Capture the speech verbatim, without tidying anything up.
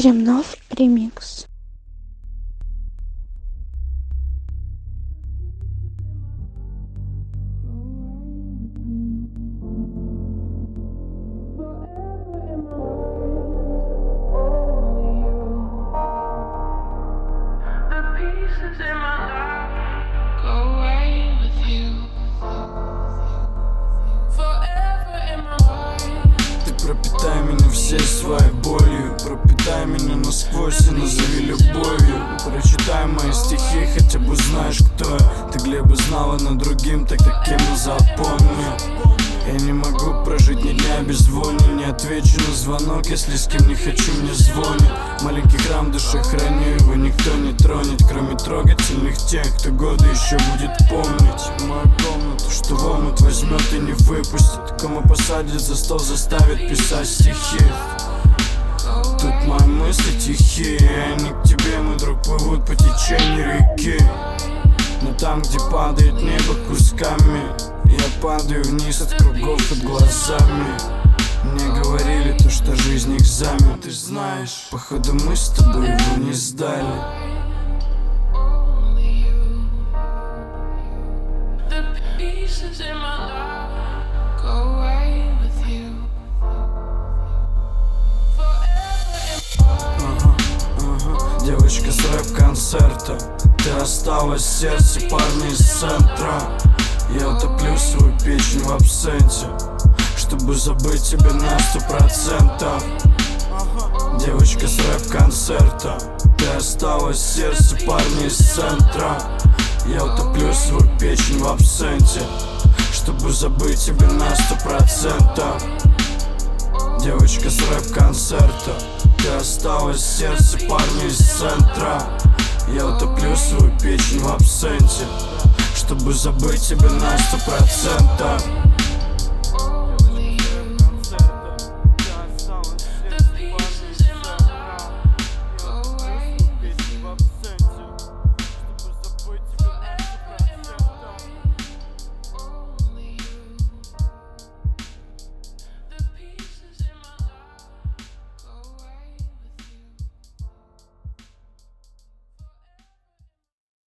Черемнов ремикс. Пропитай меня всей своей болью, пропитай меня насквозь и назови любовью. Прочитай мои стихи, хотя бы знаешь, кто я. Ты Глеба знала, но другим так таким и запомни. Я не могу прожить ни дня без вони. Не отвечу на звонок, если с кем не хочу, мне звонит. Маленький храм в душе храню, его никто не тронет, кроме трогательных тех, кто годы еще будет помнить. Мою комнату, что в омут возьмет и не выпустит, кому посадит за стол, заставит писать стихи. Тут мои мысли тихие, они к тебе, мой друг, плывут по течению реки. Но там, где падает небо кусками, я падаю вниз от кругов под глазами. Мне говорили то, что жизнь экзамен. Ты знаешь, походу мы с тобой его не сдали. Ага, ага. Девочка с рэп-концерта, ты осталась в сердце парня из центра. Я утоплю свою печень в абсенте, чтобы забыть тебя на сто процентов. Девочка с рэп-концерта, ты осталась в сердце парня из центра. Я утоплю свою печень в абсенте, чтобы забыть тебя на сто процентов. Девочка с рэп-концерта, ты осталась в сердце парня из центра. Я утоплю свою печень в абсенте, чтобы забыть тебя на сто процентов.